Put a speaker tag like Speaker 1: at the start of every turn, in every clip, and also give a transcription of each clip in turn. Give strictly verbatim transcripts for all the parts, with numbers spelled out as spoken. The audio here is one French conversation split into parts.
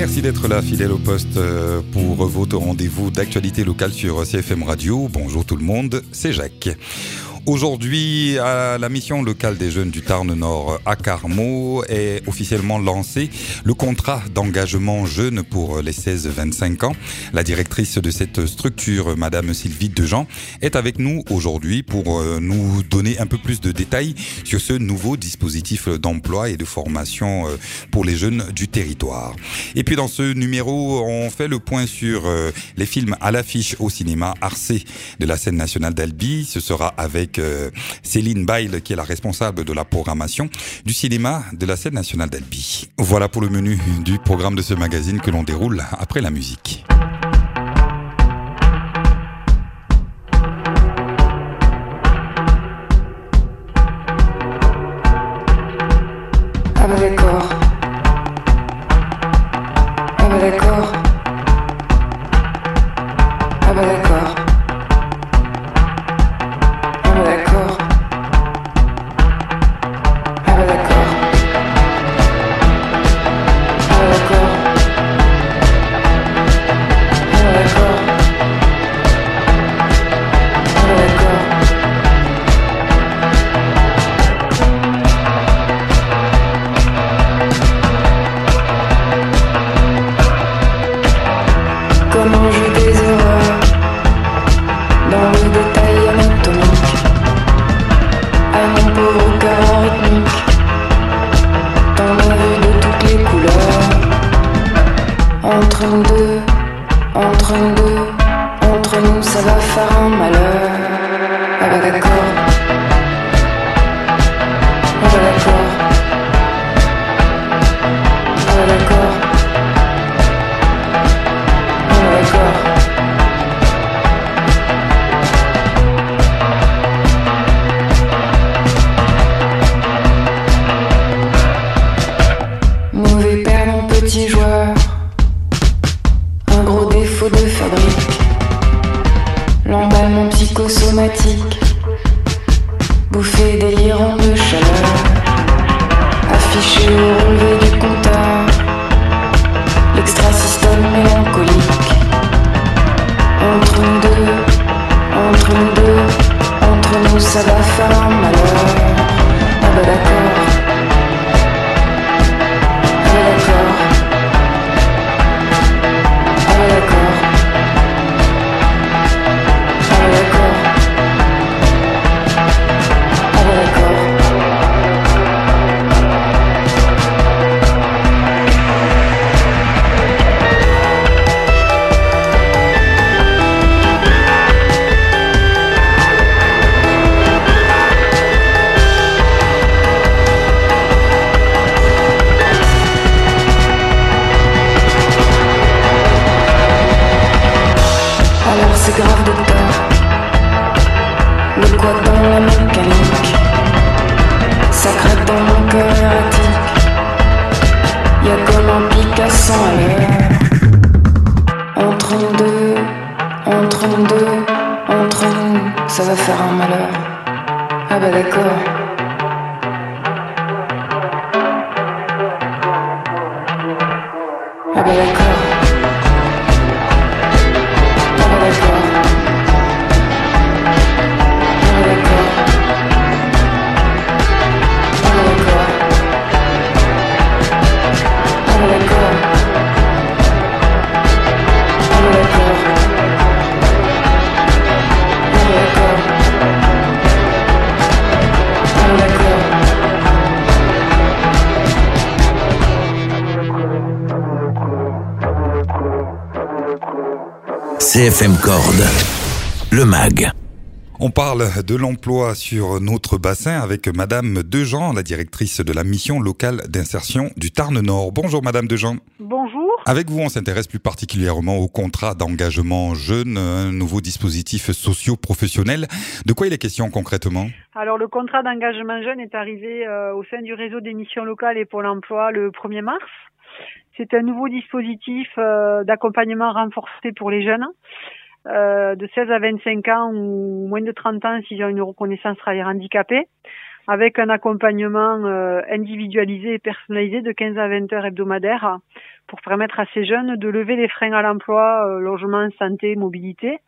Speaker 1: Merci d'être là, fidèle au poste, pour votre rendez-vous d'actualité locale sur C F M Radio. Bonjour tout le monde, c'est Jacques. Aujourd'hui, à la mission locale des jeunes du Tarn Nord à Carmaux est officiellement lancé le contrat d'engagement jeune pour les seize vingt-cinq ans. La directrice de cette structure, Madame Sylvie Dejean, est avec nous aujourd'hui pour nous donner un peu plus de détails sur ce nouveau dispositif d'emploi et de formation pour les jeunes du territoire. Et puis dans ce numéro, on fait le point sur les films à l'affiche au cinéma Arcé de la scène nationale d'Albi. Ce sera avec Céline Bail, qui est la responsable de la programmation du cinéma de la scène nationale d'Albi. Voilà pour le menu du programme de ce magazine que l'on déroule après la musique.
Speaker 2: Ah bah d'accord. Ah bah d'accord. Ah bah d'accord.
Speaker 3: C F M Corde, le mag.
Speaker 1: On parle de l'emploi sur notre bassin avec Madame Dejean, la directrice de la mission locale d'insertion du Tarn Nord. Bonjour Madame Dejean.
Speaker 4: Bonjour.
Speaker 1: Avec vous, on s'intéresse plus particulièrement au contrat d'engagement jeune, un nouveau dispositif socio-professionnel. De quoi il est question concrètement ?
Speaker 4: Alors le contrat d'engagement jeune est arrivé euh, au sein du réseau des missions locales et Pôle emploi le premier mars. C'est un nouveau dispositif euh, d'accompagnement renforcé pour les jeunes. Euh, de seize à vingt-cinq ans ou moins de trente ans s'ils ont une reconnaissance travailleur handicapé. avec un accompagnement euh, individualisé et personnalisé de quinze à vingt heures hebdomadaires pour permettre à ces jeunes de lever les freins à l'emploi, euh, logement, santé, mobilité,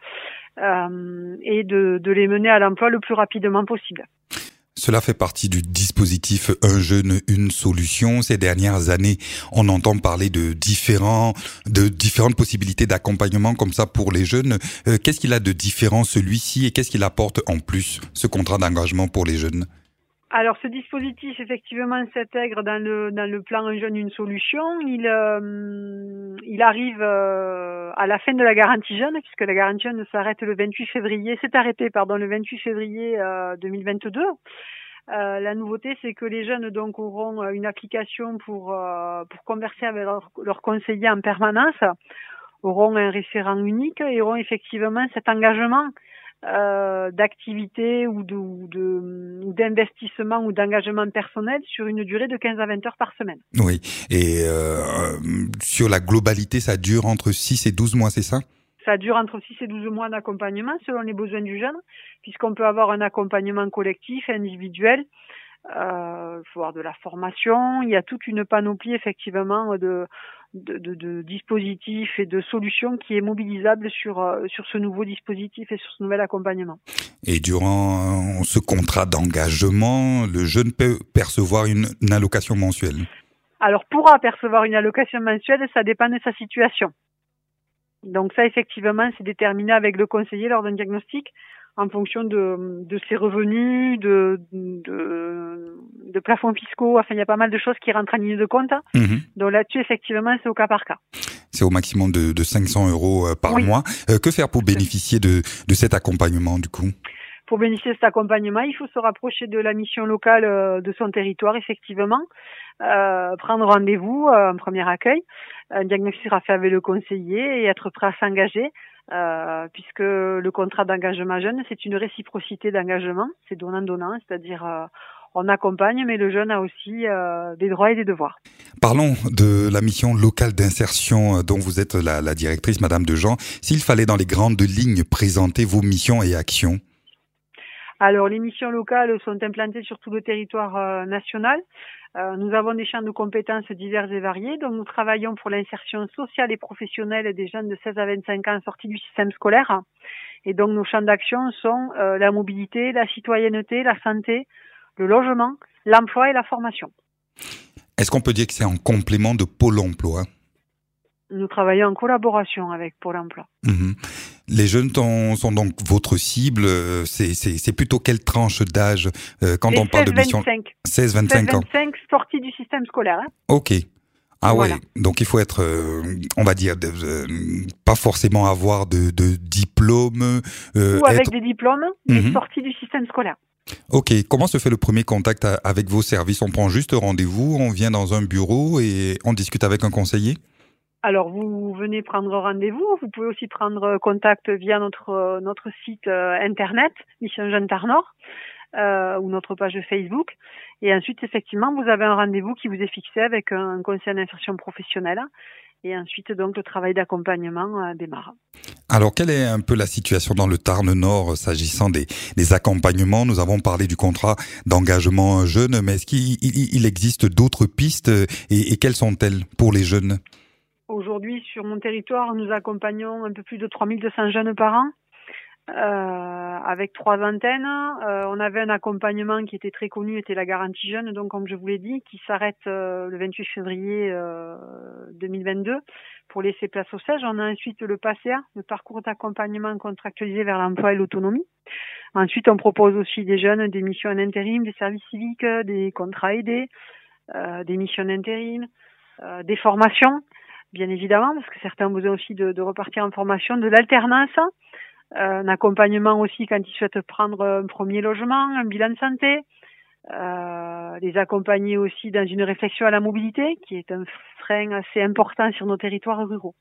Speaker 4: euh, et de, de les mener à l'emploi le plus rapidement possible.
Speaker 1: Cela fait partie du dispositif Un jeune, une solution. Ces dernières années, on entend parler de différents, de différentes possibilités d'accompagnement comme ça pour les jeunes. Euh, qu'est-ce qu'il a de différent celui-ci et qu'est-ce qu'il apporte en plus, ce contrat d'engagement pour les jeunes?
Speaker 4: Alors, ce dispositif, effectivement, s'intègre dans le dans le plan Un jeune, une solution. Il euh, il arrive euh, à la fin de la garantie jeune, puisque la garantie jeune s'arrête le vingt-huit février, s'est arrêtée, pardon, le vingt-huit février euh, deux mille vingt-deux. Euh, la nouveauté, c'est que les jeunes donc auront une application pour euh, pour converser avec leur, leur conseiller en permanence, auront un référent unique et auront effectivement cet engagement Euh, d'activité ou, de, ou, de, ou d'investissement ou d'engagement personnel sur une durée de quinze à vingt heures par semaine.
Speaker 1: Oui, et euh, sur la globalité, ça dure entre six et douze mois, c'est ça?
Speaker 4: Ça dure entre six et douze mois d'accompagnement selon les besoins du jeune, puisqu'on peut avoir un accompagnement collectif, individuel, euh, il faut avoir de la formation, il y a toute une panoplie effectivement de De, de, de dispositifs et de solutions qui est mobilisable sur euh, sur ce nouveau dispositif et sur ce nouvel accompagnement.
Speaker 1: Et durant ce contrat d'engagement, le jeune peut percevoir une, une allocation mensuelle.
Speaker 4: Alors, pourra percevoir une allocation mensuelle, ça dépend de sa situation. Donc ça, effectivement, c'est déterminé avec le conseiller lors d'un diagnostic en fonction de, de ses revenus, de, de, de plafonds fiscaux. Enfin, il y a pas mal de choses qui rentrent en ligne de compte. Mmh. Donc là-dessus, effectivement, c'est au cas par cas.
Speaker 1: C'est au maximum de, de cinq cents euros par oui. mois. Euh, que faire pour bénéficier de, de cet accompagnement, du coup?
Speaker 4: Pour bénéficier de cet accompagnement, il faut se rapprocher de la mission locale de son territoire, effectivement, euh, prendre rendez-vous, un premier accueil, un diagnostic sera fait avec le conseiller et être prêt à s'engager, euh, puisque le contrat d'engagement jeune, c'est une réciprocité d'engagement, c'est donnant-donnant, c'est-à-dire euh, on accompagne, mais le jeune a aussi euh, des droits et des devoirs.
Speaker 1: Parlons de la mission locale d'insertion dont vous êtes la, la directrice, Madame Dejean. S'il fallait dans les grandes lignes présenter vos missions et actions.
Speaker 4: Alors, les missions locales sont implantées sur tout le territoire euh, national. Euh, nous avons des champs de compétences divers et variés, donc nous travaillons pour l'insertion sociale et professionnelle des jeunes de seize à vingt-cinq ans sortis du système scolaire. Et donc, nos champs d'action sont euh, la mobilité, la citoyenneté, la santé, le logement, l'emploi et la formation.
Speaker 1: Est-ce qu'on peut dire que c'est en complément de Pôle emploi?
Speaker 4: Nous travaillons en collaboration avec Pôle emploi.
Speaker 1: Mmh. Les jeunes sont, sont donc votre cible. C'est, c'est, c'est plutôt quelle tranche d'âge euh, quand
Speaker 4: Les
Speaker 1: on parle de mission? seize à vingt-cinq ans.
Speaker 4: seize à vingt-cinq sortis du système scolaire. Hein.
Speaker 1: Ok. Ah voilà. Ouais, donc il faut être, euh, on va dire, de, euh, pas forcément avoir de, de diplôme.
Speaker 4: Euh, Ou avec
Speaker 1: être...
Speaker 4: des diplômes, mais
Speaker 1: mmh.
Speaker 4: sortis du système scolaire.
Speaker 1: Ok, comment se fait le premier contact avec vos services? On prend juste rendez-vous, on vient dans un bureau et on discute avec un conseiller?
Speaker 4: Alors, vous venez prendre rendez-vous. Vous pouvez aussi prendre contact via notre notre site euh, internet, Mission Jeune Tarnord, euh, ou notre page Facebook. Et ensuite, effectivement, vous avez un rendez-vous qui vous est fixé avec un conseiller d'insertion professionnelle. Et ensuite, donc, le travail d'accompagnement euh, démarre.
Speaker 1: Alors, quelle est un peu la situation dans le Tarn Nord s'agissant des, des accompagnements? Nous avons parlé du contrat d'engagement jeune, mais est-ce qu'il il existe d'autres pistes et, et quelles sont-elles pour les jeunes?
Speaker 4: Aujourd'hui, sur mon territoire, nous accompagnons un peu plus de trois mille deux cents jeunes par an, euh, avec trois antennes. Euh, on avait un accompagnement qui était très connu, était la garantie jeune, donc comme je vous l'ai dit, qui s'arrête euh, le vingt-huit février euh, deux mille vingt-deux pour laisser place au stage. On a ensuite le P A C A, le parcours d'accompagnement contractualisé vers l'emploi et l'autonomie. Ensuite, on propose aussi des jeunes, des missions en intérim, des services civiques, des contrats aidés, euh, des missions d'intérim, euh, des formations. Bien évidemment, parce que certains ont besoin aussi de, de repartir en formation, de l'alternance, euh, un accompagnement aussi quand ils souhaitent prendre un premier logement, un bilan de santé, euh, les accompagner aussi dans une réflexion à la mobilité, qui est un frein assez important sur nos territoires ruraux.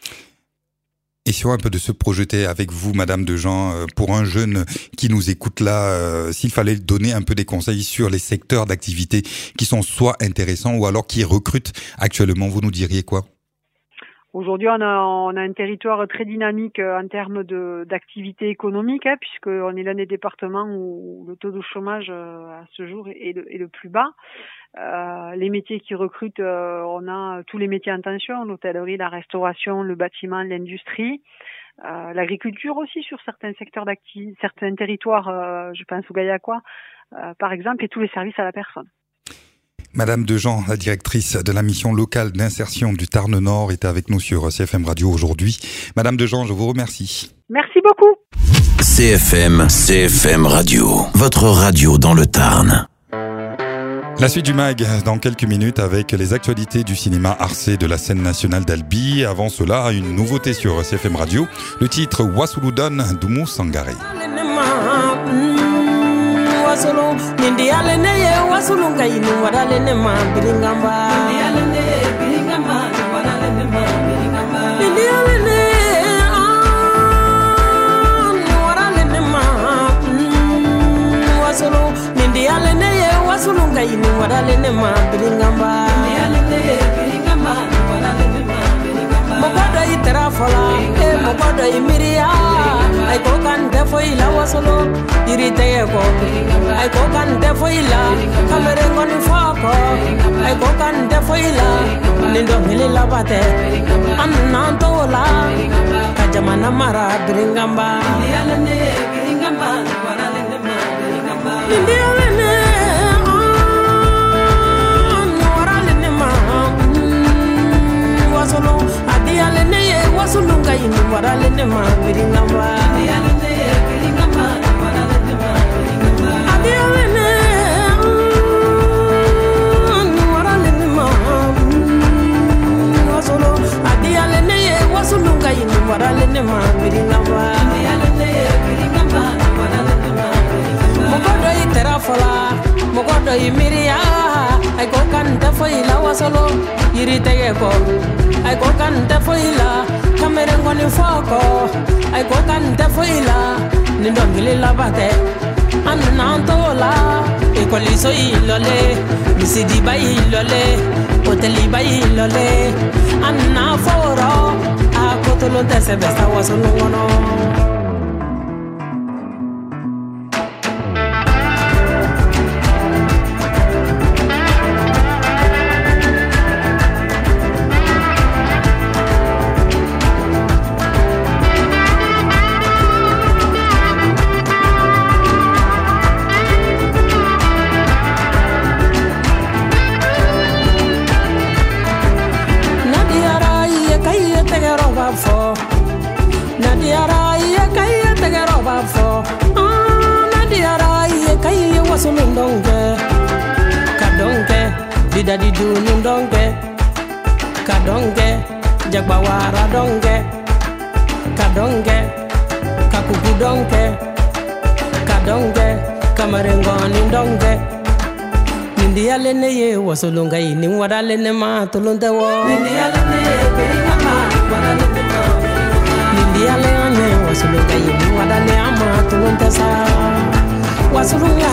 Speaker 1: Essayons un peu de se projeter avec vous, Madame Dejean, pour un jeune qui nous écoute là, euh, s'il fallait donner un peu des conseils sur les secteurs d'activité qui sont soit intéressants ou alors qui recrutent actuellement, vous nous diriez quoi?
Speaker 4: Aujourd'hui, on a, on a un territoire très dynamique en termes de, d'activité économique, hein, puisqu'on est l'un des départements où le taux de chômage à ce jour est le, est le plus bas. Euh, les métiers qui recrutent, euh, on a tous les métiers en tension, l'hôtellerie, la restauration, le bâtiment, l'industrie, euh, l'agriculture aussi sur certains secteurs d'activité, certains territoires, euh, je pense au Gaillacois, euh, par exemple, et tous les services à la personne.
Speaker 1: Madame Dejean, la directrice de la mission locale d'insertion du Tarn Nord, était avec nous sur C F M Radio aujourd'hui. Madame Dejean, je vous remercie.
Speaker 4: Merci beaucoup.
Speaker 3: C F M, C F M Radio, votre radio dans le Tarn.
Speaker 1: La suite du mag dans quelques minutes avec les actualités du cinéma Arcé de la scène nationale d'Albi. Avant cela, une nouveauté sur C F M Radio, le titre Wasuludon d'Oumou Sangaré.
Speaker 5: Wasulu nindi alene ye wasulu ngaini wadale ne ma biringamba nindi alene biringamba wadale ne ma biringamba nindi alene ah wadale ne ma wasulu nindi alene ye wasulu ngaini wadale ne ma biringamba nindi alene biringamba wadale ne ma biringamba mokodo itera fola e mokodo imiria ay ko kan defo ila wasulu irite ko ay ko kan defo ila kamere ngoni foko ay ko kan defo ila nindo hilila bate anna tola kajamana mara biringamba yalane biringamba warale nema biringamba yalane warale nema wasolo adiyalane wasulu ngai warale nema biringamba yalane biringamba warale nema biringamba adiyalane warale nema wasolo adiyalane wasulu ngai warale nema biringamba yalane biringamba warale nema biringamba mokodo itera fola mokodo imiria ay ko kan defo ila wasolo irite ko ay ko kan defo ila kamere ngoni foko ay ko kan defo ila nindo ngilila bate anna tola e ko liso ilole misidi bayi ilole hoteli bayi ilole anna foro akotolo tese besta wasolo wono dadi dunu donge kadonge jagbawara donge kadonge kakuku donge kadonge kamarengoni donge nindi alene ye wasolunga ini wadalene ma tulunde wo nindi alene beringama wadalene ma nindi alene wasolunga ini wadale ama tulunde sa wasolunga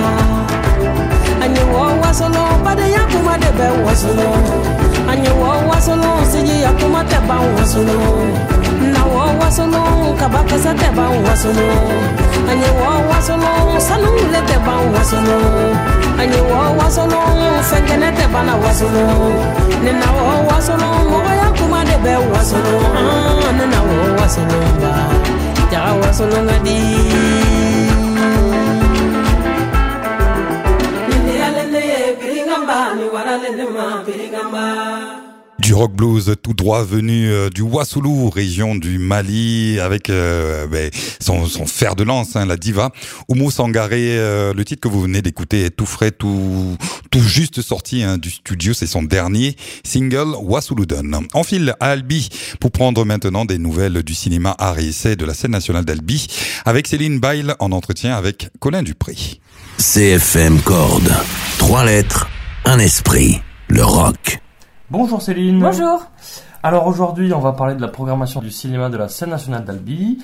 Speaker 5: Anye wo wasolo bade yakuma debe wasolo Anye wo wasolo siji yakuma teba wasolo Na wo wasolo kabaka sa teba wasolo Anye wo wasolo sanule teba wasolo Anye wo wasolo fengene teba na wasolo Nena wo wasolo mwoga yakuma debe wasolo Ah, nena wo wasolo ba Jaka wasolo ngadi
Speaker 1: Du rock blues tout droit venu euh, du Wassoulou, région du Mali, avec euh, ben, son, son fer de lance, hein, la diva Oumou Sangaré. Euh, le titre que vous venez d'écouter est tout frais, tout tout juste sorti hein, du studio. C'est son dernier single, Wasuludon. On file à Albi pour prendre maintenant des nouvelles du cinéma art et essai de la scène nationale d'Albi, avec Céline Bail en entretien avec Colin Dupré.
Speaker 3: C F M Corde. Trois lettres, un esprit. Le rock.
Speaker 6: Bonjour Céline.
Speaker 7: Bonjour.
Speaker 6: Alors aujourd'hui, on va parler de la programmation du cinéma de la scène nationale d'Albi.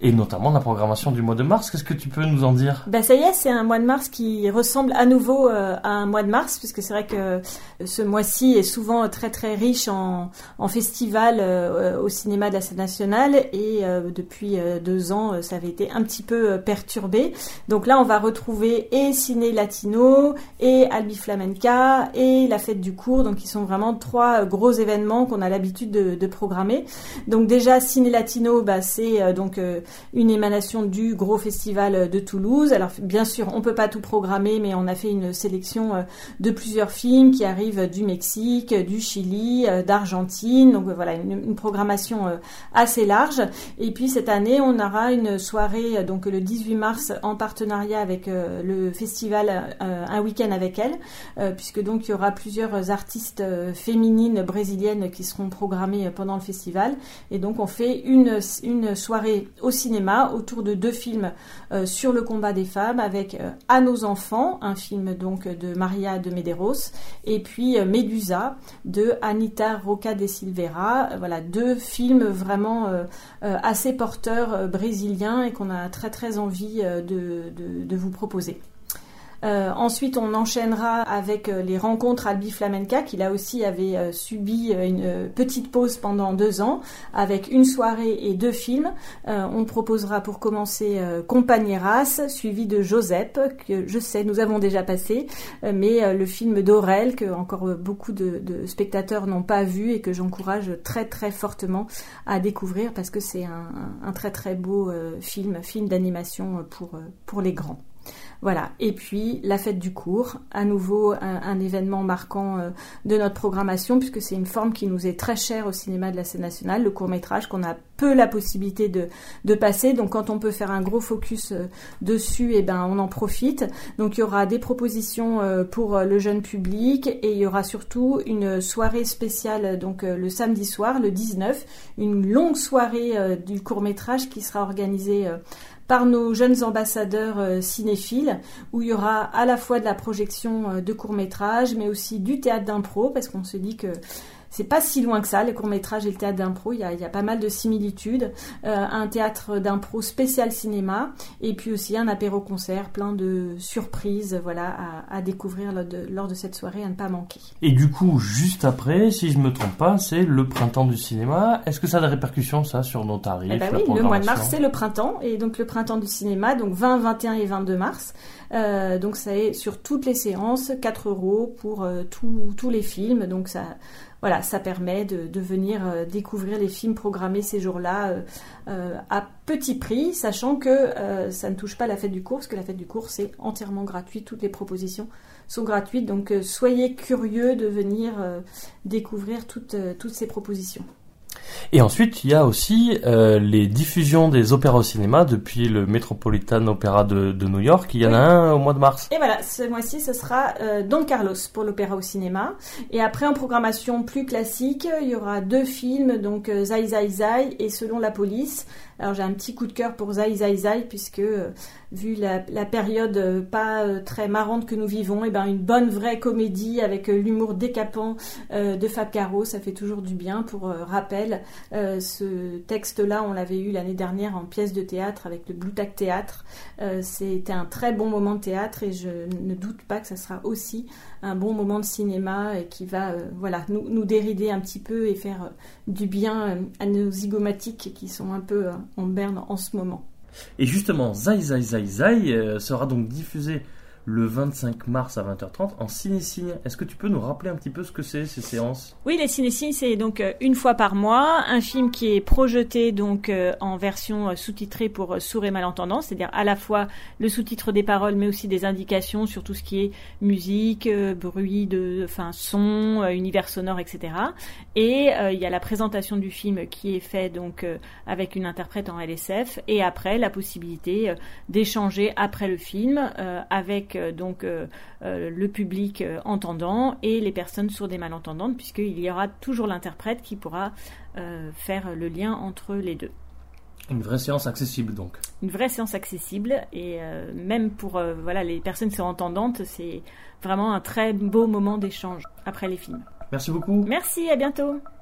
Speaker 6: et notamment la programmation du mois de mars. Qu'est-ce que tu peux nous en dire ?
Speaker 7: Ben ça y est, c'est un mois de mars qui ressemble à nouveau euh, à un mois de mars, puisque c'est vrai que ce mois-ci est souvent très très riche en, en festivals euh, au cinéma de la scène nationale, et euh, depuis euh, deux ans, ça avait été un petit peu euh, perturbé. Donc là, on va retrouver et Ciné Latino, et Albi Flamenca, et la Fête du Cours, donc qui sont vraiment trois gros événements qu'on a l'habitude de, de programmer. Donc déjà, Ciné Latino, bah, c'est euh, donc euh, une émanation du gros festival de Toulouse. Alors bien sûr, on peut pas tout programmer, mais on a fait une sélection euh, de plusieurs films qui arrivent du Mexique, du Chili, euh, d'Argentine. Donc euh, voilà, une, une programmation euh, assez large. Et puis cette année, on aura une soirée euh, donc le dix-huit mars en partenariat avec euh, le festival euh, Un week-end avec elle, euh, puisque donc il y aura plusieurs artistes euh, féminines brésiliennes qui seront programmées pendant le festival. Et donc on fait une une soirée au cinéma autour de deux films euh, sur le combat des femmes, avec euh, À nos enfants, un film donc de Maria de Medeiros, et puis euh, Médusa de Anita Roca de Silveira. Euh, voilà, deux films vraiment euh, euh, assez porteurs euh, brésiliens, et qu'on a très très envie euh, de, de, de vous proposer. Euh, ensuite, on enchaînera avec euh, les rencontres Albi Flamenca, qui là aussi avait euh, subi euh, une euh, petite pause pendant deux ans, avec une soirée et deux films. Euh, on proposera pour commencer euh, Compañeras, suivi de Josep, que je sais, nous avons déjà passé, euh, mais euh, le film d'Aurel, que encore euh, beaucoup de, de spectateurs n'ont pas vu, et que j'encourage très très fortement à découvrir, parce que c'est un, un très très beau euh, film, film d'animation pour, euh, pour les grands. Voilà, et puis la Fête du Cours, à nouveau un, un événement marquant euh, de notre programmation, puisque c'est une forme qui nous est très chère au cinéma de la scène nationale, le court-métrage qu'on a peu la possibilité de, de passer. Donc quand on peut faire un gros focus euh, dessus, eh ben, on en profite. Donc il y aura des propositions euh, pour euh, le jeune public, et il y aura surtout une soirée spéciale donc euh, le samedi soir, le dix-neuf, une longue soirée euh, du court-métrage qui sera organisée euh, par nos jeunes ambassadeurs euh, cinéphiles, où il y aura à la fois de la projection euh, de courts-métrages, mais aussi du théâtre d'impro, parce qu'on se dit que c'est pas si loin que ça, les courts-métrages et le théâtre d'impro, il y a, il y a pas mal de similitudes. Euh, un théâtre d'impro spécial cinéma, et puis aussi un apéro-concert, plein de surprises, voilà, à, à découvrir lors de, lors de cette soirée, à ne pas manquer.
Speaker 6: Et du coup, juste après, si je me trompe pas, c'est le printemps du cinéma. Est-ce que ça a des répercussions, ça, sur nos tarifs,
Speaker 7: eh ben
Speaker 6: la
Speaker 7: oui,
Speaker 6: programmation ?
Speaker 7: Le mois de mars, c'est le printemps, et donc le printemps du cinéma, donc vingt, vingt et un et vingt-deux mars. Euh, donc ça est sur toutes les séances, quatre euros pour euh, tout, tous les films, donc ça... Voilà, ça permet de, de venir euh, découvrir les films programmés ces jours-là euh, euh, à petit prix, sachant que euh, ça ne touche pas la Fête du Cours, parce que la Fête du Cours, c'est entièrement gratuit. Toutes les propositions sont gratuites, donc euh, soyez curieux de venir euh, découvrir toutes, euh, toutes ces propositions.
Speaker 6: Et ensuite, il y a aussi euh, les diffusions des opéras au cinéma depuis le Metropolitan Opera de, de New York. Il y en oui. a un au mois de mars.
Speaker 7: Et voilà, ce mois-ci, ce sera euh, Don Carlos pour l'opéra au cinéma. Et après, en programmation plus classique, il y aura deux films, donc euh, Zai Zai Zai et Selon la police. Alors j'ai un petit coup de cœur pour Zai Zai Zai, puisque euh, vu la, la période euh, pas euh, très marrante que nous vivons, et ben une bonne vraie comédie avec euh, l'humour décapant euh, de Fab Caro, ça fait toujours du bien. Pour euh, rappel, euh, ce texte-là, on l'avait eu l'année dernière en pièce de théâtre avec le Blue Tack Théâtre. Euh, c'était un très bon moment de théâtre, et je ne doute pas que ça sera aussi un bon moment de cinéma, et qui va euh, voilà, nous, nous dérider un petit peu et faire euh, du bien euh, à nos zygomatiques qui sont un peu euh, en berne en ce moment.
Speaker 6: Et justement, Zai Zai Zai Zai euh, sera donc diffusé le vingt-cinq mars à vingt heures trente en ciné-ciné. Est-ce que tu peux nous rappeler un petit peu ce que c'est, ces séances ?
Speaker 7: Oui, les ciné-ciné, c'est donc euh, une fois par mois, un film qui est projeté donc euh, en version euh, sous-titrée pour euh, sourds et malentendants, c'est-à-dire à la fois le sous-titre des paroles, mais aussi des indications sur tout ce qui est musique, euh, bruit, de, enfin son, euh, univers sonore, et cetera. Et euh, il y a la présentation du film qui est fait donc euh, avec une interprète en L S F, et après la possibilité euh, d'échanger après le film euh, avec donc euh, euh, le public euh, entendant et les personnes sourdes et malentendantes, puisqu'il y aura toujours l'interprète qui pourra euh, faire le lien entre les deux.
Speaker 6: Une vraie séance accessible donc.
Speaker 7: Une vraie séance accessible, et euh, même pour euh, voilà, les personnes sourdes entendantes, c'est vraiment un très beau moment d'échange après les films.
Speaker 6: Merci beaucoup.
Speaker 7: Merci, à bientôt.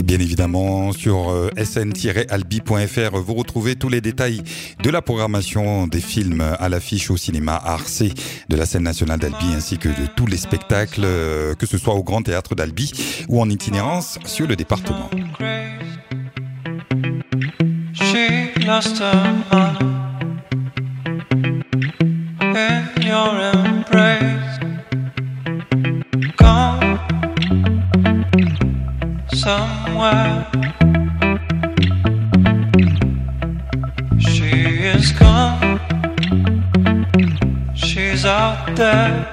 Speaker 1: Et bien évidemment, sur euh, s n tiret albi point f r, vous retrouvez tous les détails de la programmation des films à l'affiche au cinéma Arce de la scène nationale d'Albi, ainsi que de tous les spectacles, euh, que ce soit au Grand Théâtre d'Albi ou en itinérance sur le département.
Speaker 8: She lost her mind in your embrace, gone somewhere. She is gone, she's out there.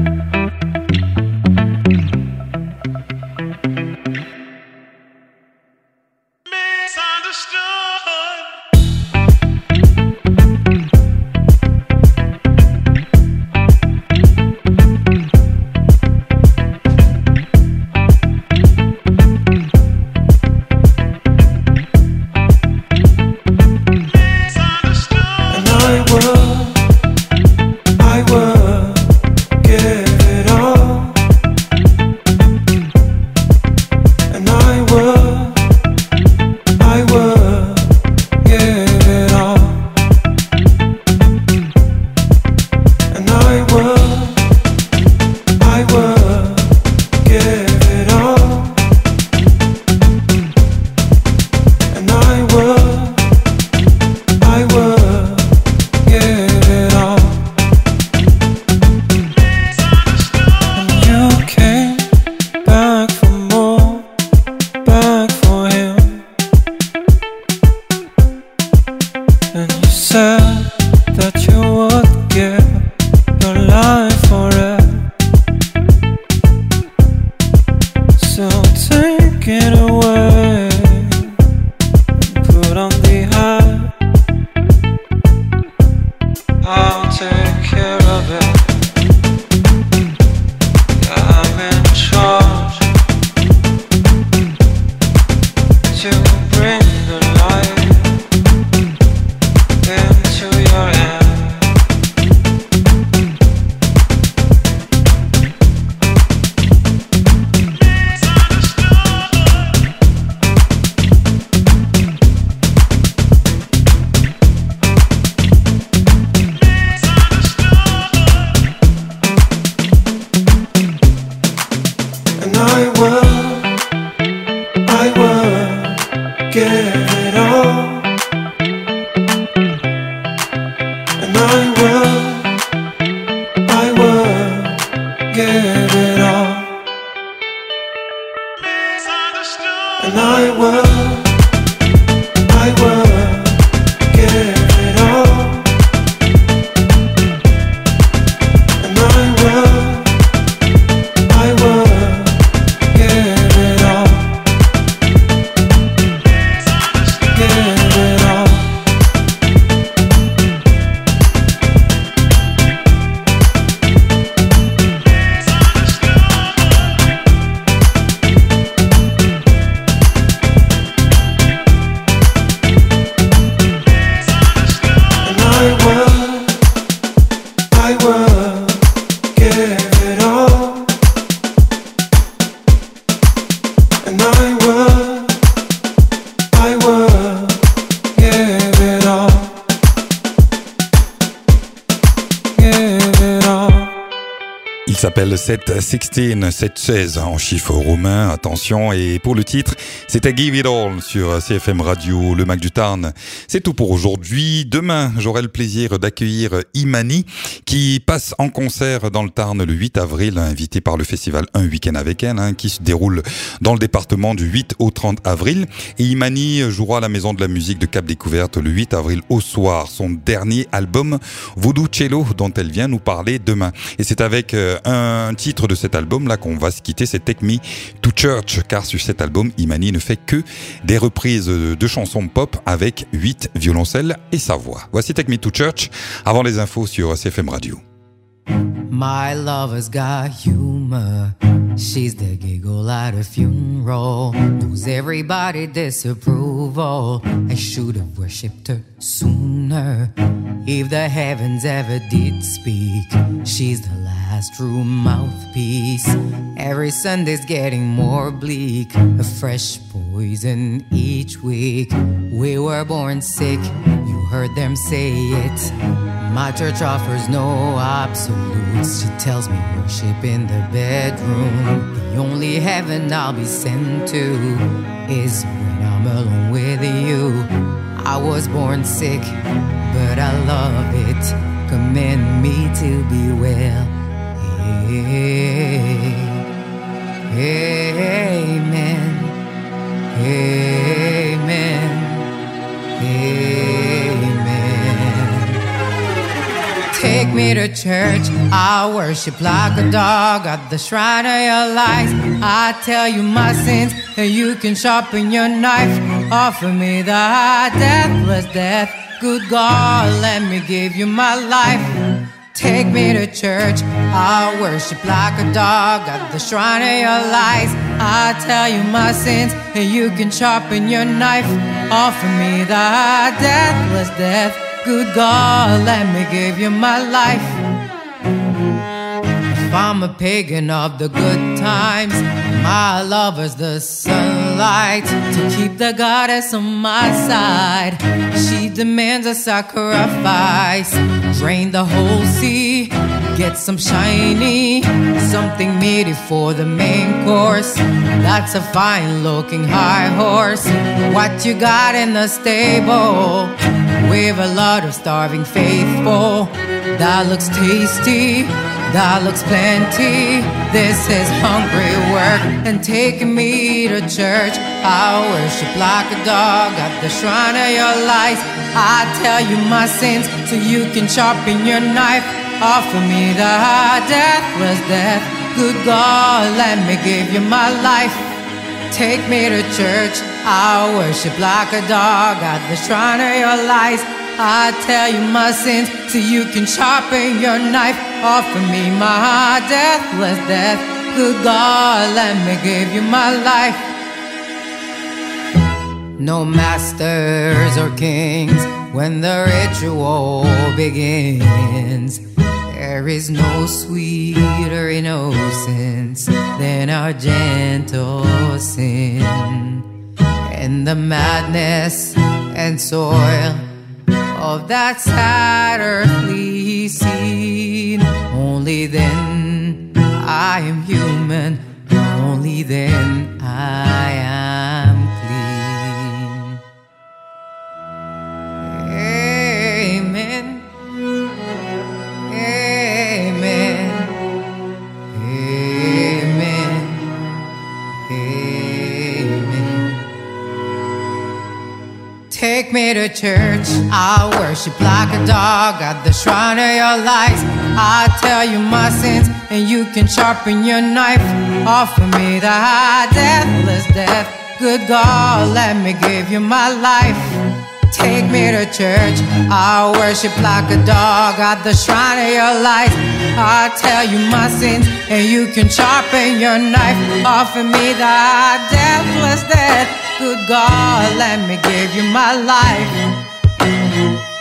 Speaker 1: S'appelle sept seize, sept seize en chiffre romain, attention. Et pour le titre, c'était Give It All sur C F M Radio, le Mac du Tarn. C'est tout pour aujourd'hui. Demain, j'aurai le plaisir d'accueillir Imani, qui passe en concert dans le Tarn le huit avril, invité par le festival Un Week-end avec elle, hein, qui se déroule dans le département du huit au trente avril. Et Imani jouera à la Maison de la Musique de Cap Découverte le huit avril au soir, son dernier album Voodoo Cello, dont elle vient nous parler demain. Et c'est avec euh, un titre de cet album-là qu'on va se quitter, c'est Take Me to Church, car sur cet album, Imani ne fait que des reprises de chansons pop avec huit violoncelles et sa voix. Voici Take Me to Church, avant les infos sur C F M Radio.
Speaker 9: My lover's got humor. She's the giggle at a funeral, knows everybody disapproval. I should have worshipped her sooner, if the heavens ever did speak. She's the last true mouthpiece. Every Sunday's getting more bleak, a fresh poison each week. We were born sick, you heard them say it. My church offers no absolutes. She tells me worship in the bedroom. The only heaven I'll be sent to is when I'm alone with you. I was born sick, but I love it. Commend me to be well. Hey, amen. Amen. Amen. Take me to church, I'll worship like a dog at the shrine of your lies. I tell you my sins, and you can sharpen your knife. Offer me the deathless death. Good God, let me give you my life. Take me to church, I'll worship like a dog at the shrine of your lies. I tell you my sins, and you can sharpen your knife. Offer me the deathless death. Good God, let me give you my life. If I'm a pagan of the good times, my lover's the sunlight. To keep the goddess on my side, she demands a sacrifice. Drain the whole sea, get some shiny, something meaty for the main course. That's a fine looking high horse. What you got in the stable? With a lot of starving faithful. That looks tasty, that looks plenty. This is hungry work, and taking me to church. I worship like a dog at the shrine of your lies. I tell you my sins, so you can sharpen your knife. Offer me the deathless death. Good God, let me give you my life. Take me to church, I'll worship like a dog at the shrine of your lies. I tell you my sins, so you can sharpen your knife. Offer me my deathless death. Good God, let me give you my life. No masters or kings when the ritual begins. There is no sweeter innocence than our gentle sin. In the madness and soil of that sad earthly scene, only then I am human, only then I am clean. Amen. Amen. Amen. Amen. Take me to church, I'll worship like a dog at the shrine of your lies. I tell you my sins, and you can sharpen your knife. Offer me the deathless death. Good God, let me give you my life. Take me to church, I'll worship like a dog at the shrine of your life. I tell you my sins, and you can sharpen your knife. Offer me the deathless death. Good God, let me give you my life.